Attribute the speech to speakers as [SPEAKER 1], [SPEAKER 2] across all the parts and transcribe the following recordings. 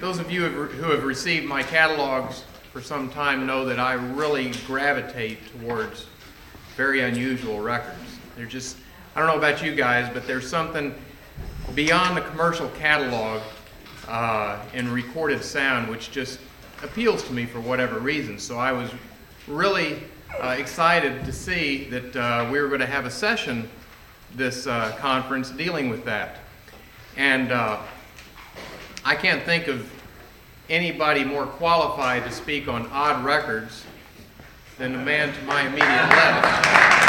[SPEAKER 1] Those of you who have received my catalogs for some time know that I really gravitate towards very unusual records. They're just, I don't know about you guys, but there's something beyond the commercial catalog in recorded sound which just appeals to me for whatever reason. So I was really excited to see that we were going to have a session this conference dealing with that. And I can't think of anybody more qualified to speak on odd records than the man to my immediate left.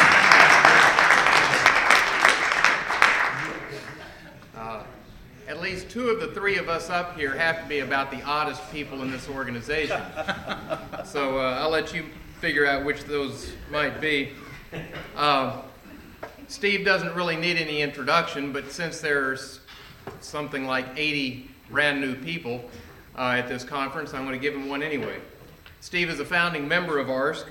[SPEAKER 1] At least two of the three of us up here have to be about the oddest people in this organization. So I'll let you figure out which those might be. Steve doesn't really need any introduction, but since there's something like 80 brand new people at this conference, I'm going to give him one anyway. Steve is a founding member of ARSC.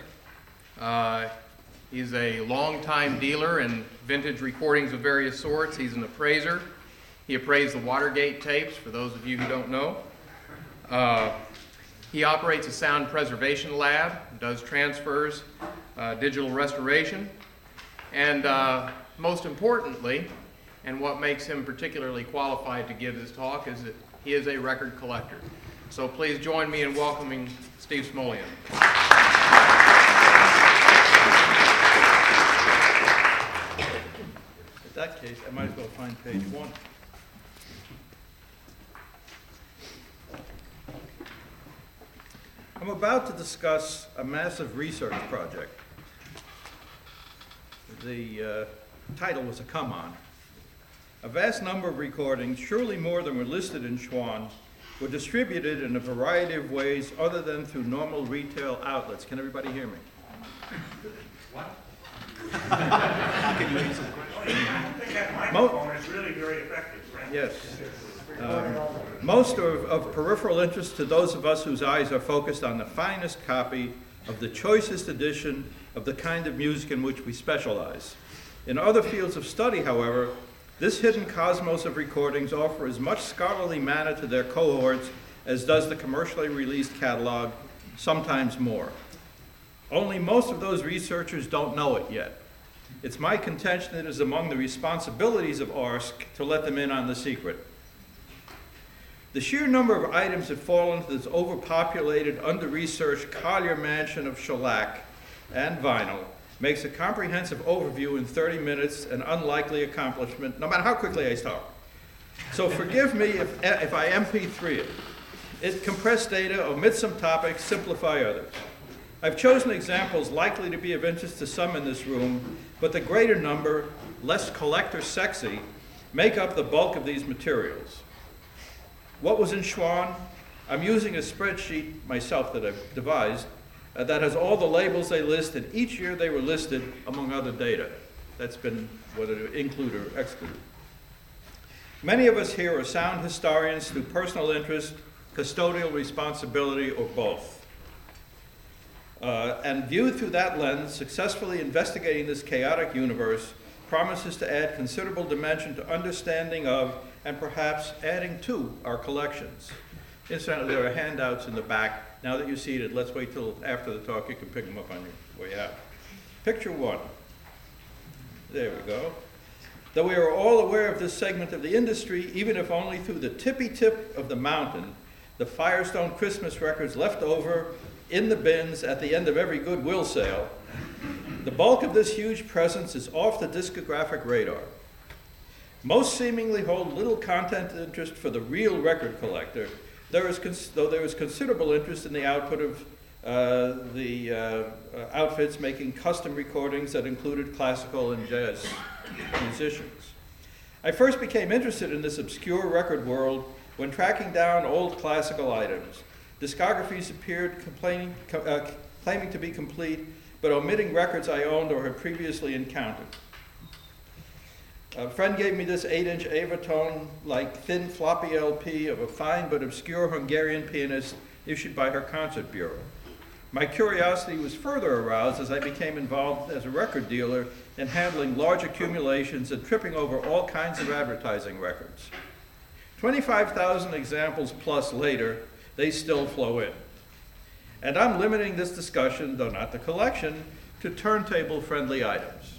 [SPEAKER 1] He's a longtime dealer in vintage recordings of various sorts. He's an appraiser. He appraised the Watergate tapes, for those of you who don't know. He operates a sound preservation lab, does transfers, digital restoration, and most importantly, and what makes him particularly qualified to give this talk, is that he is a record collector. So please join me in welcoming Steve Smolian.
[SPEAKER 2] In that case, I might as well find page 1. I'm about to discuss a massive research project. The title was a come on. A vast number of recordings, surely more than were listed in Schwann, were distributed in a variety of ways other than through normal retail outlets. Can everybody hear me?
[SPEAKER 3] What? Can you answer the question? I think that microphone is really very effective, right?
[SPEAKER 2] Yes. Most are of peripheral interest to those of us whose eyes are focused on the finest copy of the choicest edition of the kind of music in which we specialize. In other fields of study, however, this hidden cosmos of recordings offer as much scholarly manna to their cohorts as does the commercially released catalog, sometimes more. Only most of those researchers don't know it yet. It's my contention that it is among the responsibilities of ARSC to let them in on the secret. The sheer number of items that fall into this overpopulated, under-researched Collier mansion of shellac and vinyl makes a comprehensive overview in 30 minutes an unlikely accomplishment, no matter how quickly I start. So forgive me if I MP3 it. It compressed data, omits some topics, simplify others. I've chosen examples likely to be of interest to some in this room, but the greater number, less collector sexy, make up the bulk of these materials. What was in Schwann? I'm using a spreadsheet myself that I've devised that has all the labels they list, and each year they were listed among other data. That's been whether to include or exclude. Many of us here are sound historians through personal interest, custodial responsibility, or both. And viewed through that lens, successfully investigating this chaotic universe promises to add considerable dimension to understanding of, and perhaps adding to, our collections. Incidentally, there are handouts in the back. Now that you're seated, let's wait till after the talk. You can pick them up on your way out. Picture 1. There we go. Though we are all aware of this segment of the industry, even if only through the tippy tip of the mountain, the Firestone Christmas records left over in the bins at the end of every Goodwill sale, the bulk of this huge presence is off the discographic radar. Most seemingly hold little content interest for the real record collector, though there is considerable interest in the output of outfits making custom recordings that included classical and jazz musicians. I first became interested in this obscure record world when tracking down old classical items. Discographies appeared claiming to be complete, but omitting records I owned or had previously encountered. A friend gave me this 8-inch Avatone-like thin floppy LP of a fine but obscure Hungarian pianist issued by her concert bureau. My curiosity was further aroused as I became involved as a record dealer in handling large accumulations and tripping over all kinds of advertising records. 25,000 examples plus later, they still flow in. And I'm limiting this discussion, though not the collection, to turntable-friendly items.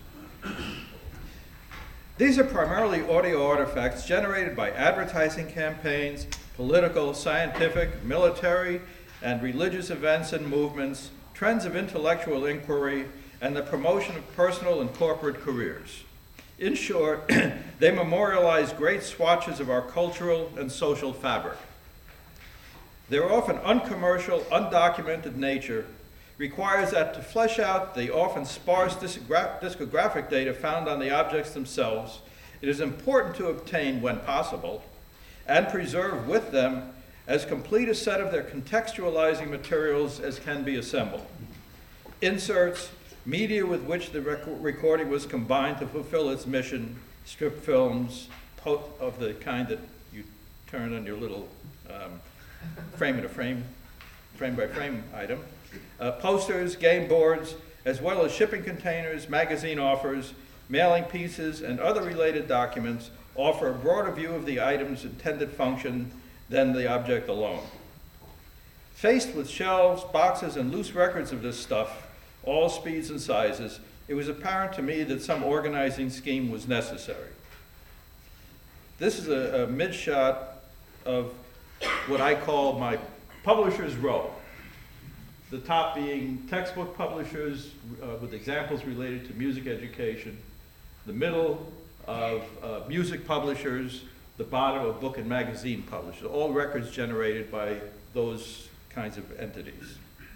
[SPEAKER 2] These are primarily audio artifacts generated by advertising campaigns, political, scientific, military, and religious events and movements, trends of intellectual inquiry, and the promotion of personal and corporate careers. In short, they memorialize great swatches of our cultural and social fabric. Their often uncommercial, undocumented nature requires that to flesh out the often sparse discographic data found on the objects themselves, it is important to obtain, when possible, and preserve with them as complete a set of their contextualizing materials as can be assembled. Inserts, media with which the recording was combined to fulfill its mission, strip films of the kind that you turn on your little frame-by-frame item, posters, game boards, as well as shipping containers, magazine offers, mailing pieces, and other related documents offer a broader view of the item's intended function than the object alone. Faced with shelves, boxes, and loose records of this stuff, all speeds and sizes, it was apparent to me that some organizing scheme was necessary. This is a mid-shot of what I call my publisher's row. The top being textbook publishers with examples related to music education, the middle of music publishers, the bottom of book and magazine publishers, all records generated by those kinds of entities.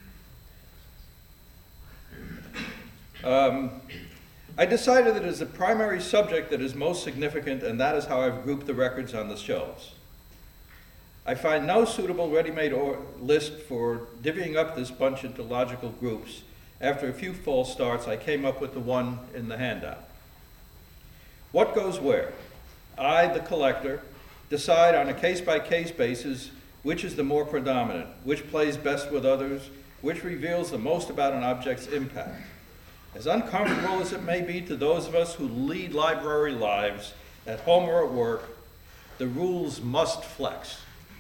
[SPEAKER 2] I decided that it is the primary subject that is most significant, and that is how I've grouped the records on the shelves. I find no suitable ready-made list for divvying up this bunch into logical groups. After a few false starts, I came up with the one in the handout. What goes where? I, the collector, decide on a case-by-case basis which is the more predominant, which plays best with others, which reveals the most about an object's impact. As uncomfortable as it may be to those of us who lead library lives, at home or at work, the rules must flex.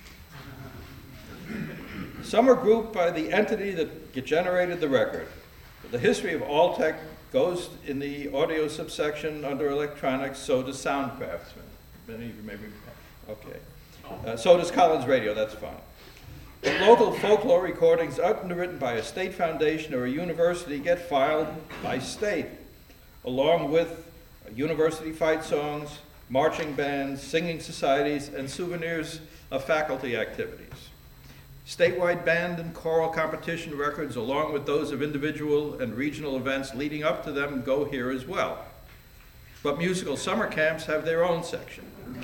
[SPEAKER 2] Some are grouped by the entity that generated the record. The history of Alltech goes in the audio subsection under electronics, so does Sound Craftsman. Many of you may be, okay. So does Collins Radio, that's fine. But local folklore recordings underwritten by a state foundation or a university get filed by state, along with university fight songs, marching bands, singing societies, and souvenirs of faculty activities. Statewide band and choral competition records, along with those of individual and regional events leading up to them, go here as well. But musical summer camps have their own section.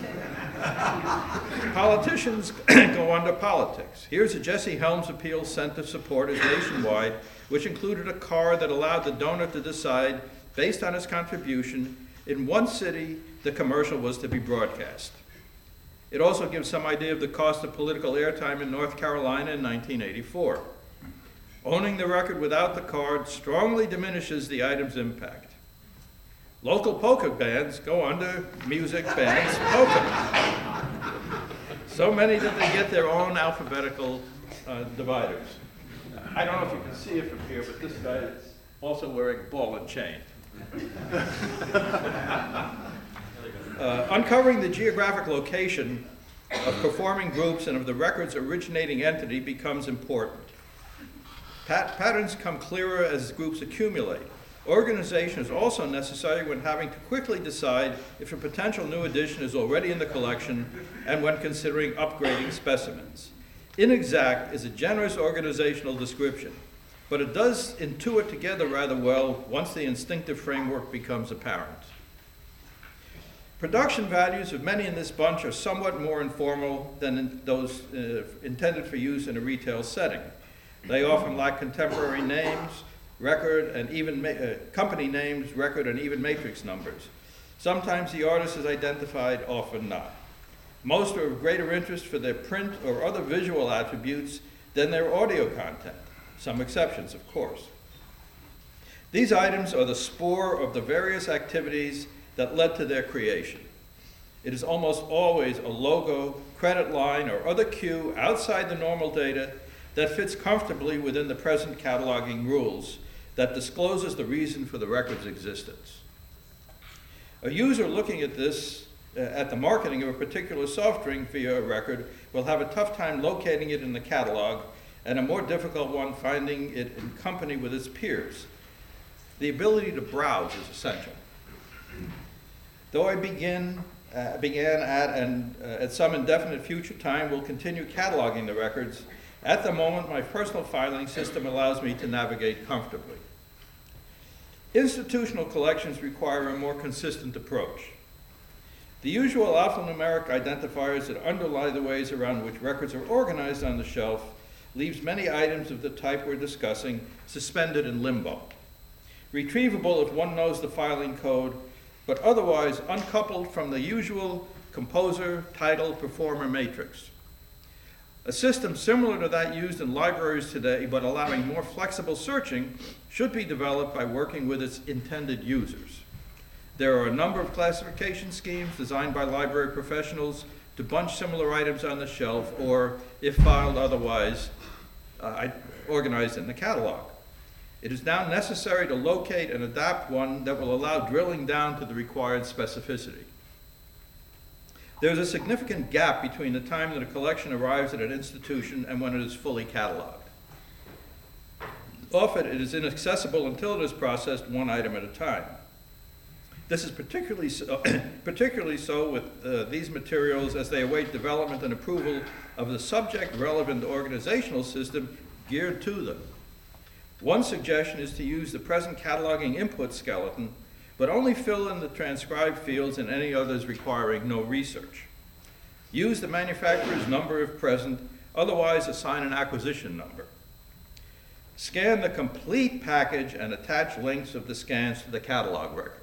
[SPEAKER 2] Politicians go under politics. Here's a Jesse Helms appeal sent to supporters nationwide, which included a card that allowed the donor to decide, based on his contribution, in one city the commercial was to be broadcast. It also gives some idea of the cost of political airtime in North Carolina in 1984. Owning the record without the card strongly diminishes the item's impact. Local polka bands go under music bands polka. So many that they get their own alphabetical dividers. I don't know if you can see it from here, but this guy is also wearing ball and chain. Uncovering the geographic location of performing groups and of the record's originating entity becomes important. Patterns come clearer as groups accumulate. Organization is also necessary when having to quickly decide if a potential new addition is already in the collection and when considering upgrading specimens. Inexact is a generous organizational description, but it does intuit together rather well once the instinctive framework becomes apparent. Production values of many in this bunch are somewhat more informal than those intended for use in a retail setting. They often lack contemporary names, record and even company names, record and even matrix numbers. Sometimes the artist is identified, often not. Most are of greater interest for their print or other visual attributes than their audio content, some exceptions, of course. These items are the spore of the various activities that led to their creation. It is almost always a logo, credit line, or other cue outside the normal data that fits comfortably within the present cataloging rules that discloses the reason for the record's existence. A user looking at this, at the marketing of a particular soft drink via a record, will have a tough time locating it in the catalog and a more difficult one finding it in company with its peers. The ability to browse is essential. Though I began at and at some indefinite future time will continue cataloging the records, at the moment my personal filing system allows me to navigate comfortably. Institutional collections require a more consistent approach. The usual alphanumeric identifiers that underlie the ways around which records are organized on the shelf leaves many items of the type we're discussing suspended in limbo. Retrievable if one knows the filing code, but otherwise uncoupled from the usual composer, title, performer matrix. A system similar to that used in libraries today, but allowing more flexible searching, should be developed by working with its intended users. There are a number of classification schemes designed by library professionals to bunch similar items on the shelf, or, if filed otherwise, organized in the catalog. It is now necessary to locate and adapt one that will allow drilling down to the required specificity. There is a significant gap between the time that a collection arrives at an institution and when it is fully cataloged. Often it is inaccessible until it is processed one item at a time. This is particularly so with these materials as they await development and approval of the subject-relevant organizational system geared to them. One suggestion is to use the present cataloging input skeleton, but only fill in the transcribed fields and any others requiring no research. Use the manufacturer's number if present, otherwise assign an acquisition number. Scan the complete package and attach links of the scans to the catalog record.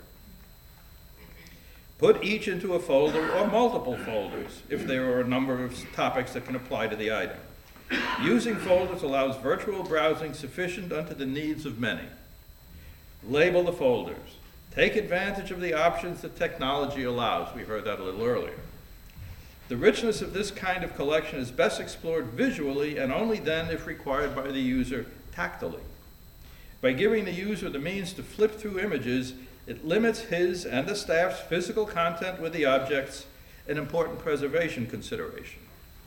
[SPEAKER 2] Put each into a folder or multiple folders if there are a number of topics that can apply to the item. Using folders allows virtual browsing sufficient unto the needs of many. Label the folders. Take advantage of the options that technology allows. We heard that a little earlier. The richness of this kind of collection is best explored visually and only then if required by the user tactily. By giving the user the means to flip through images, it limits his and the staff's physical content with the objects, an important preservation consideration.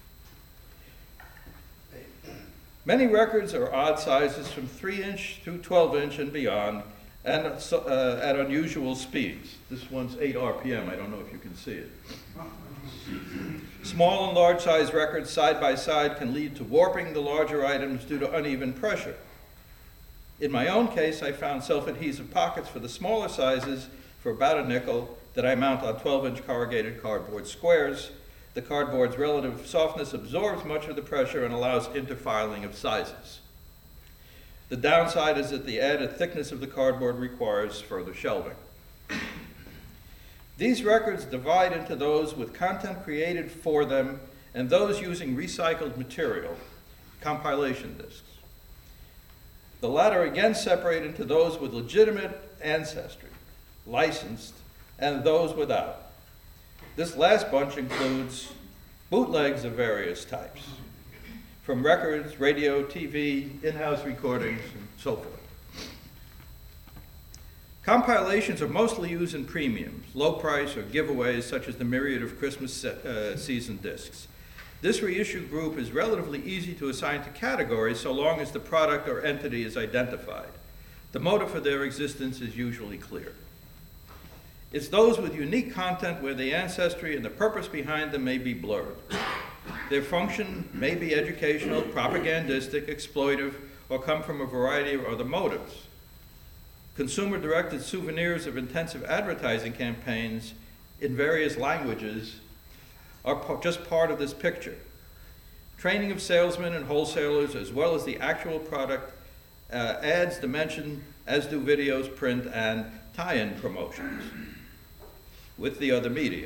[SPEAKER 2] Many records are odd sizes from 3-inch to 12-inch and beyond, and at unusual speeds. This one's 8 RPM, I don't know if you can see it. Small and large size records side by side can lead to warping the larger items due to uneven pressure. In my own case, I found self-adhesive pockets for the smaller sizes for about a nickel that I mount on 12-inch corrugated cardboard squares. The cardboard's relative softness absorbs much of the pressure and allows interfiling of sizes. The downside is that the added thickness of the cardboard requires further shelving. These records divide into those with content created for them and those using recycled material, compilation discs. The latter again separate into those with legitimate ancestry, licensed, and those without. This last bunch includes bootlegs of various types, from records, radio, TV, in-house recordings, and so forth. Compilations are mostly used in premiums, low price, or giveaways such as the myriad of Christmas season discs. This reissue group is relatively easy to assign to categories so long as the product or entity is identified. The motive for their existence is usually clear. It's those with unique content where the ancestry and the purpose behind them may be blurred. Their function may be educational, propagandistic, exploitive, or come from a variety of other motives. Consumer-directed souvenirs of intensive advertising campaigns in various languages are just part of this picture. Training of salesmen and wholesalers, as well as the actual product, adds dimension, as do videos, print, and tie-in promotions with the other media.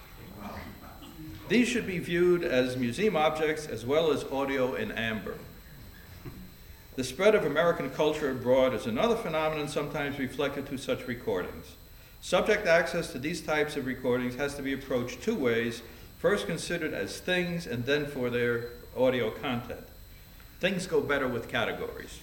[SPEAKER 2] These should be viewed as museum objects as well as audio in amber. The spread of American culture abroad is another phenomenon sometimes reflected through such recordings. Subject access to these types of recordings has to be approached two ways, first considered as things and then for their audio content. Things go better with categories.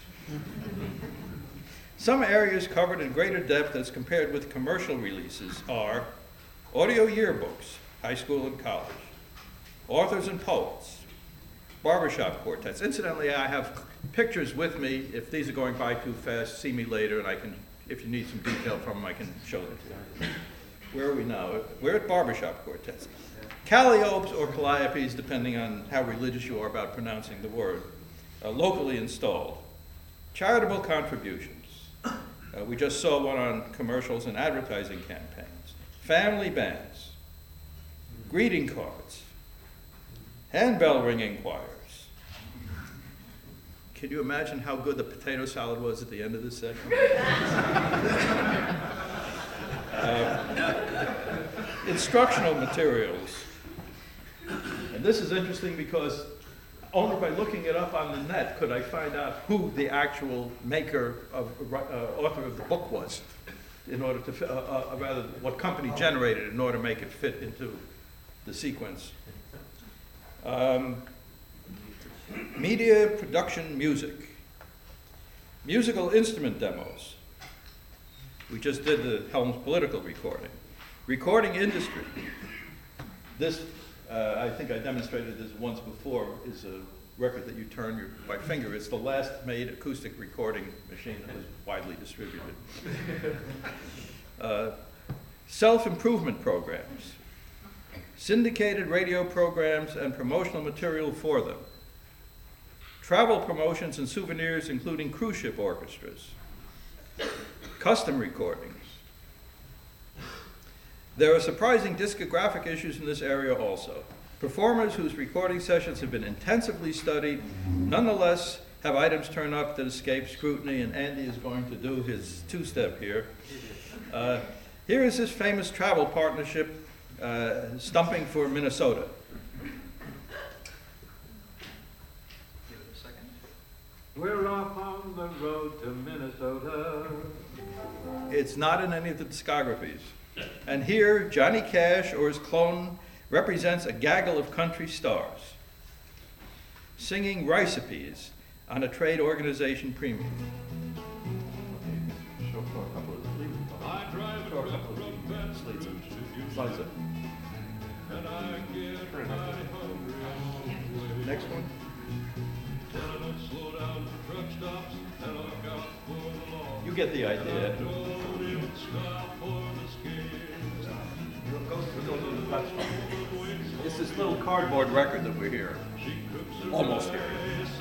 [SPEAKER 2] Some areas covered in greater depth as compared with commercial releases are audio yearbooks, high school and college, authors and poets, barbershop quartets. Incidentally, I have pictures with me. If these are going by too fast, see me later, and I can, if you need some detail from them, I can show them to you. Where are we now? We're at barbershop quartets. Calliopes or Calliopes, depending on how religious you are about pronouncing the word, locally installed. Charitable contributions. We just saw one on commercials and advertising campaigns. Family bands. Greeting cards. Handbell ringing choirs. Can you imagine how good the potato salad was at the end of this segment? Instructional materials. And this is interesting because only by looking it up on the net could I find out who the actual maker of, author of the book was, in order to, rather, what company generated it in order to make it fit into the sequence. Media production music. Musical instrument demos. We just did the Helms Political recording. Recording industry. This, I think I demonstrated this once before, is a record that you turn by finger. It's the last made acoustic recording machine that was widely distributed. Self-improvement programs. Syndicated radio programs and promotional material for them. Travel promotions and souvenirs, including cruise ship orchestras. Custom recordings. There are surprising discographic issues in this area also. Performers whose recording sessions have been intensively studied, nonetheless have items turn up that escape scrutiny, and Andy is going to do his two-step here. Here is his famous travel partnership, Stumping for Minnesota.
[SPEAKER 4] We're off on the road to Minnesota.
[SPEAKER 2] It's not in any of the discographies. And here, Johnny Cash or his clone represents a gaggle of country stars singing recipes on a trade organization premium. Show for a couple of
[SPEAKER 4] I drive a truck from Bedford to
[SPEAKER 2] slides up.
[SPEAKER 4] and I get my hungry.
[SPEAKER 2] Next one.
[SPEAKER 4] When I don't slow down for truck stops and look out for the law.
[SPEAKER 2] You get the idea.
[SPEAKER 4] Don't even stop for the scales.
[SPEAKER 2] It's this little cardboard record that we're hearing. Almost hearing.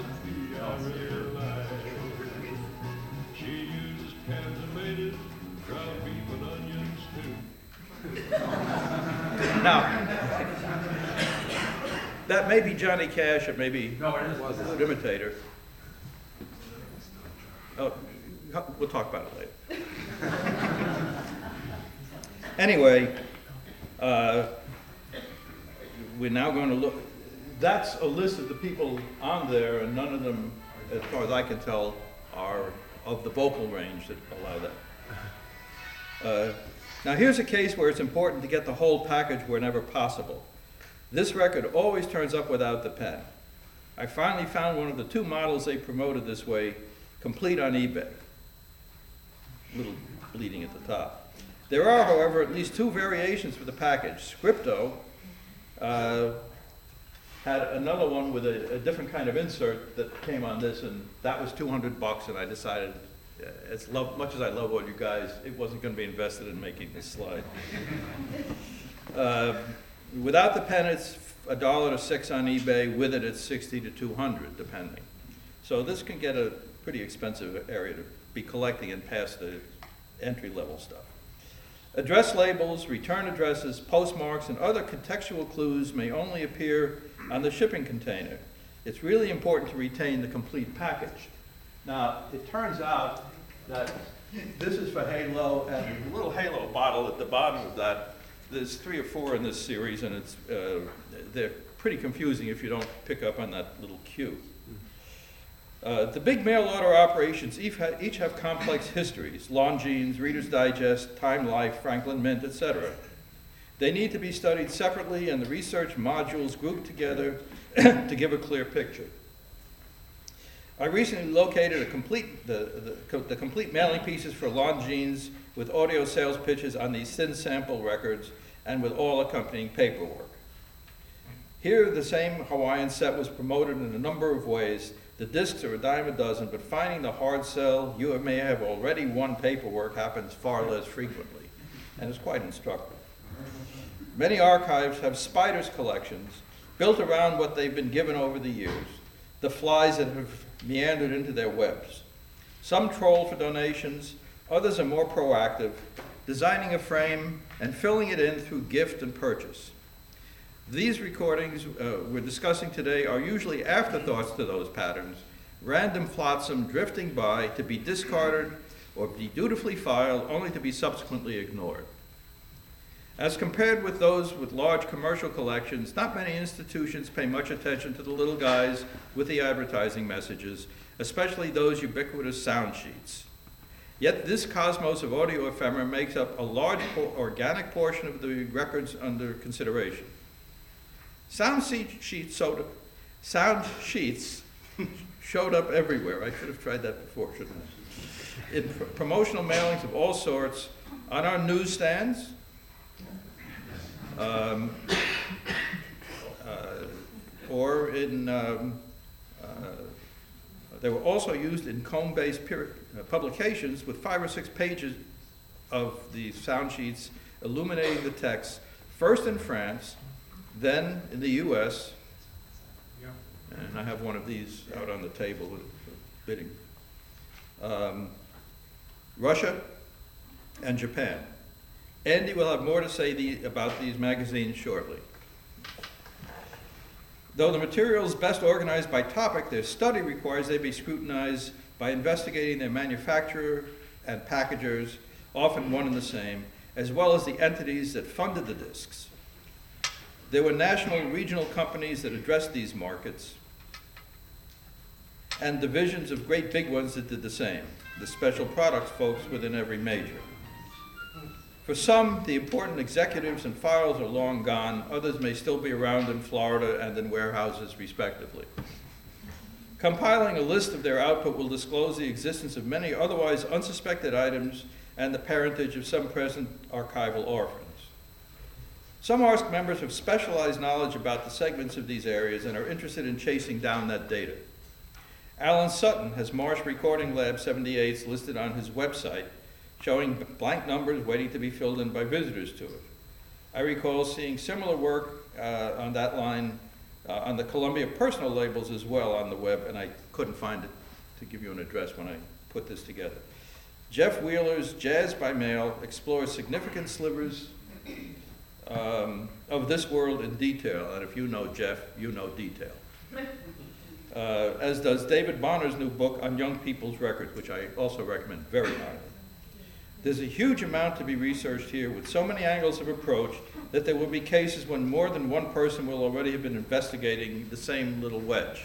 [SPEAKER 4] She uses cans of mated, ground beef and onions too.
[SPEAKER 2] Now, that may be Johnny Cash, it may be a good imitator. Oh, we'll talk about it later. Anyway, we're now going to look. That's a list of the people on there, and none of them, as far as I can tell, are of the vocal range that allow that. Now here's a case where it's important to get the whole package whenever possible. This record always turns up without the pen. I finally found one of the two models they promoted this way, complete on eBay. A little bleeding at the top. There are, however, at least two variations for the package. Scripto had another one with a different kind of insert that came on this, and that was $200, and I decided, much as I love all you guys, it wasn't going to be invested in making this slide. Without the pen, it's $1 to $6 on eBay. With it, it's $60 to $200, depending. So this can get a pretty expensive area to be collecting and past the entry-level stuff. Address labels, return addresses, postmarks, and other contextual clues may only appear on the shipping container. It's really important to retain the complete package. Now, it turns out that this is for Halo, and the little Halo bottle at the bottom of that, there's 3 or 4 in this series, and they're pretty confusing if you don't pick up on that little cue. The big mail order operations each have complex histories: Longines, Reader's Digest, Time Life, Franklin Mint, etc. They need to be studied separately and the research modules grouped together to give a clear picture. I recently located the complete mailing pieces for Longines with audio sales pitches on these thin sample records and with all accompanying paperwork. Here, the same Hawaiian set was promoted in a number of ways. The discs are a dime a dozen, but finding the hard sell, you may have already won paperwork happens far less frequently, and is quite instructive. Many archives have spiders collections built around what they've been given over the years, the flies that have meandered into their webs. Some troll for donations, others are more proactive, designing a frame and filling it in through gift and purchase. These recordings we're discussing today are usually afterthoughts to those patterns, random flotsam drifting by to be discarded or be dutifully filed only to be subsequently ignored. As compared with those with large commercial collections, not many institutions pay much attention to the little guys with the advertising messages, especially those ubiquitous sound sheets. Yet this cosmos of audio ephemera makes up a large organic portion of the records under consideration. Sound sheets showed up everywhere. I should have tried that before, shouldn't I? In promotional mailings of all sorts, on our newsstands, or in, they were also used in comb-based publications with 5 or 6 pages of the sound sheets illuminating the text, first in France, then in the US, and I have one of these out on the table with bidding, Russia and Japan. Andy will have more to say about these magazines shortly. Though the material is best organized by topic, their study requires they be scrutinized by investigating their manufacturer and packagers, often one and the same, as well as the entities that funded the discs. There were national and regional companies that addressed these markets, and divisions of great big ones that did the same, the special products folks within every major. For some, the important executives and files are long gone. Others may still be around in Florida and in warehouses, respectively. Compiling a list of their output will disclose the existence of many otherwise unsuspected items and the parentage of some present archival orphans. Some ARSC members have specialized knowledge about the segments of these areas and are interested in chasing down that data. Alan Sutton has Marsh Recording Lab 78s listed on his website, showing blank numbers waiting to be filled in by visitors to it. I recall seeing similar work on that line on the Columbia personal labels as well on the web, and I couldn't find it to give you an address when I put this together. Jeff Wheeler's Jazz by Mail explores significant slivers of this world in detail, and if you know Jeff, you know detail. As does David Bonner's new book on young people's records, which I also recommend very highly. There's a huge amount to be researched here with so many angles of approach that there will be cases when more than one person will already have been investigating the same little wedge.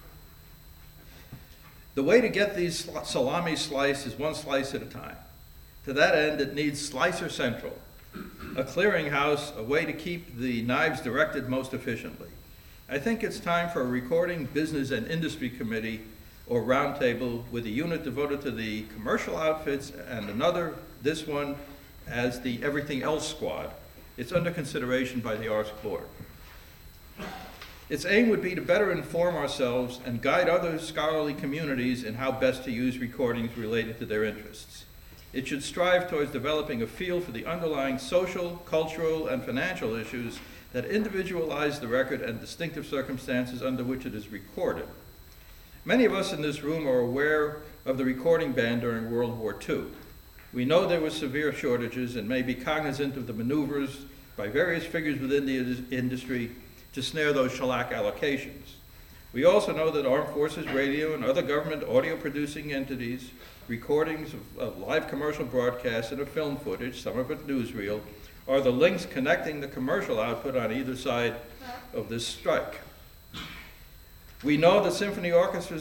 [SPEAKER 2] The way to get these salami sliced is one slice at a time. To that end, it needs Slicer Central, a clearinghouse, a way to keep the knives directed most efficiently. I think it's time for a recording business and industry committee or roundtable with a unit devoted to the commercial outfits and another, this one, as the everything else squad. It's under consideration by the ARSC board. Its aim would be to better inform ourselves and guide other scholarly communities in how best to use recordings related to their interests. It should strive towards developing a feel for the underlying social, cultural, and financial issues that individualize the record and distinctive circumstances under which it is recorded. Many of us in this room are aware of the recording ban during World War II. We know there were severe shortages and may be cognizant of the maneuvers by various figures within the industry to snare those shellac allocations. We also know that Armed Forces Radio and other government audio producing entities, recordings of live commercial broadcasts and of film footage, some of it newsreel, are the links connecting the commercial output on either side of this strike. We know that symphony orchestras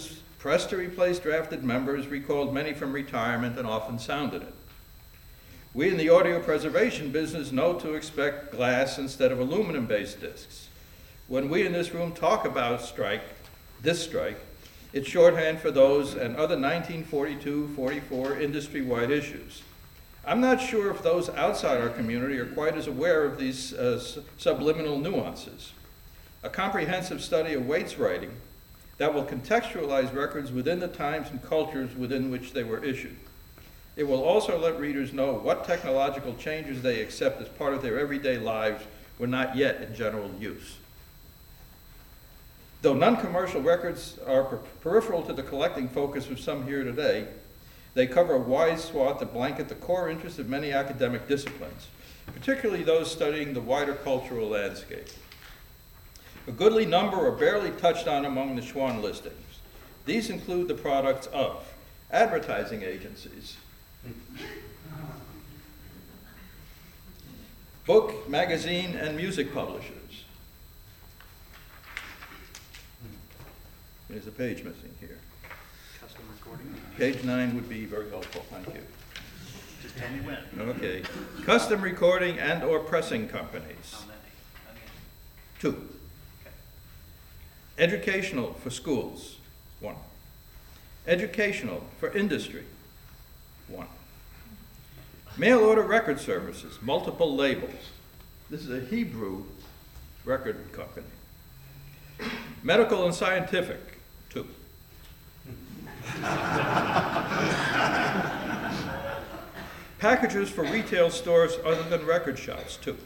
[SPEAKER 2] pressed to replace drafted members, recalled many from retirement, and often sounded it. We in the audio preservation business know to expect glass instead of aluminum-based discs. When we in this room talk about this strike, it's shorthand for those and other 1942-44 industry-wide issues. I'm not sure if those outside our community are quite as aware of these subliminal nuances. A comprehensive study awaits writing that will contextualize records within the times and cultures within which they were issued. It will also let readers know what technological changes they accept as part of their everyday lives were not yet in general use. Though non-commercial records are peripheral to the collecting focus of some here today, they cover a wide swath that blanket the core interests of many academic disciplines, particularly those studying the wider cultural landscape. A goodly number are barely touched on among the Schwann listings. These include the products of advertising agencies, book, magazine, and music publishers. There's a page missing here.
[SPEAKER 5] Custom recording?
[SPEAKER 2] Page 9 would be very helpful, thank you.
[SPEAKER 5] Just tell me when.
[SPEAKER 2] Okay. Custom recording and or pressing companies.
[SPEAKER 5] How many?
[SPEAKER 2] 2. Educational for schools. 1. Educational for industry. 1. Mail order record services, multiple labels. This is a Hebrew record company. Medical and scientific. 2. Packages for retail stores other than record shops. 2.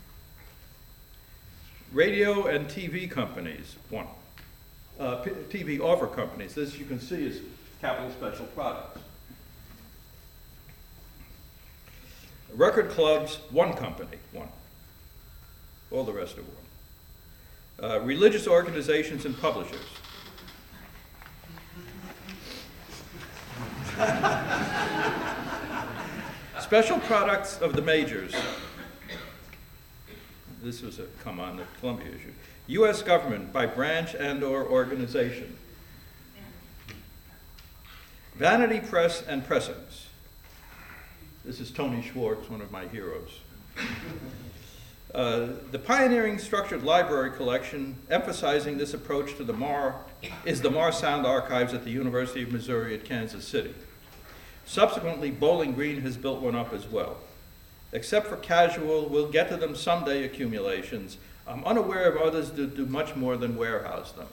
[SPEAKER 2] Radio and TV companies. 1. TV offer companies. This you can see is Capital Special Products. Record clubs, 1 company. 1. All the rest are 1. Religious organizations and publishers. Special products of the majors. This was a come on the Columbia issue. U.S. government by branch and or organization. Vanity press and pressings. This is Tony Schwartz, one of my heroes. The pioneering structured library collection emphasizing this approach to the MAR is the MAR Sound Archives at the University of Missouri at Kansas City. Subsequently, Bowling Green has built one up as well. Except for casual, we'll get to them someday accumulations, I'm unaware of others that do much more than warehouse them.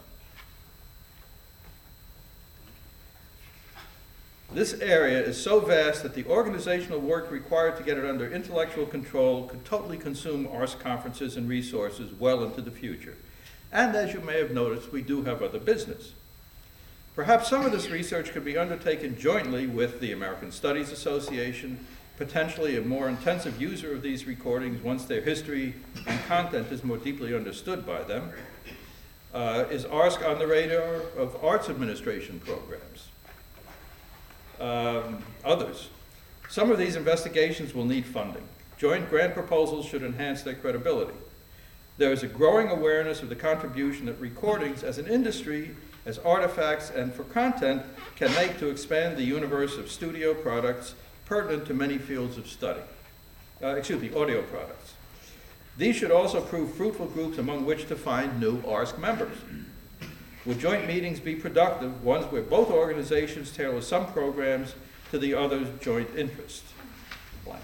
[SPEAKER 2] This area is so vast that the organizational work required to get it under intellectual control could totally consume ARS conferences and resources well into the future. And as you may have noticed, we do have other business. Perhaps some of this research could be undertaken jointly with the American Studies Association, potentially a more intensive user of these recordings once their history and content is more deeply understood by them. Is ARSC on the radar of arts administration programs? Others. Some of these investigations will need funding. Joint grant proposals should enhance their credibility. There is a growing awareness of the contribution that recordings as an industry, as artifacts, and for content can make to expand the universe of studio products pertinent to many fields of study. Audio products. These should also prove fruitful groups among which to find new ARSC members. Would joint meetings be productive, ones where both organizations tailor some programs to the other's joint interest? Blank.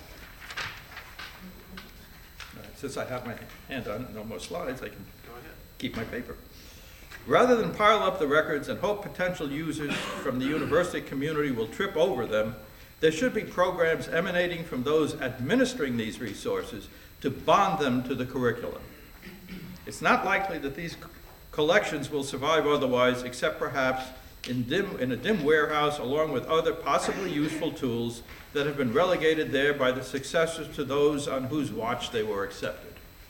[SPEAKER 2] All right, since I have my hand on no more slides, I can keep my paper. Rather than pile up the records and hope potential users from the university community will trip over them, there should be programs emanating from those administering these resources to bond them to the curriculum. It's not likely that these collections will survive otherwise, except perhaps in a dim warehouse along with other possibly useful tools that have been relegated there by the successors to those on whose watch they were accepted.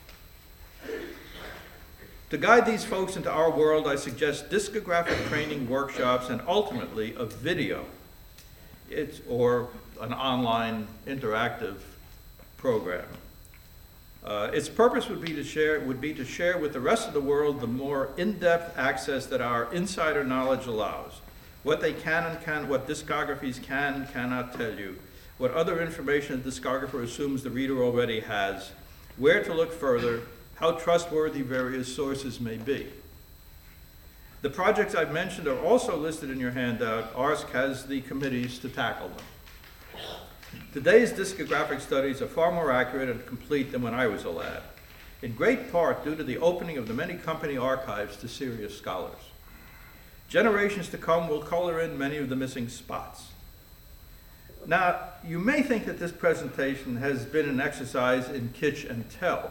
[SPEAKER 2] To guide these folks into our world, I suggest discographic training workshops and ultimately a video or an online interactive program. Its purpose would be to share with the rest of the world the more in-depth access that our insider knowledge allows. what they what discographies can, cannot tell you, what other information a discographer assumes the reader already has, where to look further, how trustworthy various sources may be. The projects I've mentioned are also listed in your handout. ARSC has the committees to tackle them. Today's discographic studies are far more accurate and complete than when I was a lad, in great part due to the opening of the many company archives to serious scholars. Generations to come will color in many of the missing spots. Now, you may think that this presentation has been an exercise in kitsch and tell,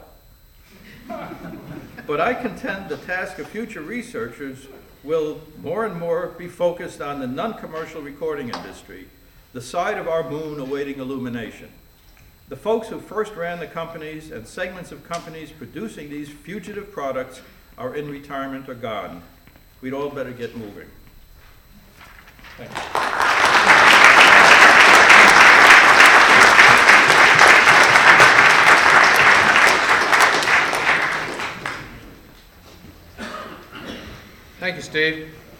[SPEAKER 2] but I contend the task of future researchers will more and more be focused on the non-commercial recording industry, the side of our moon awaiting illumination. The folks who first ran the companies and segments of companies producing these fugitive products are in retirement or gone. We'd all better get moving. Thank you.
[SPEAKER 1] Thank you, Steve.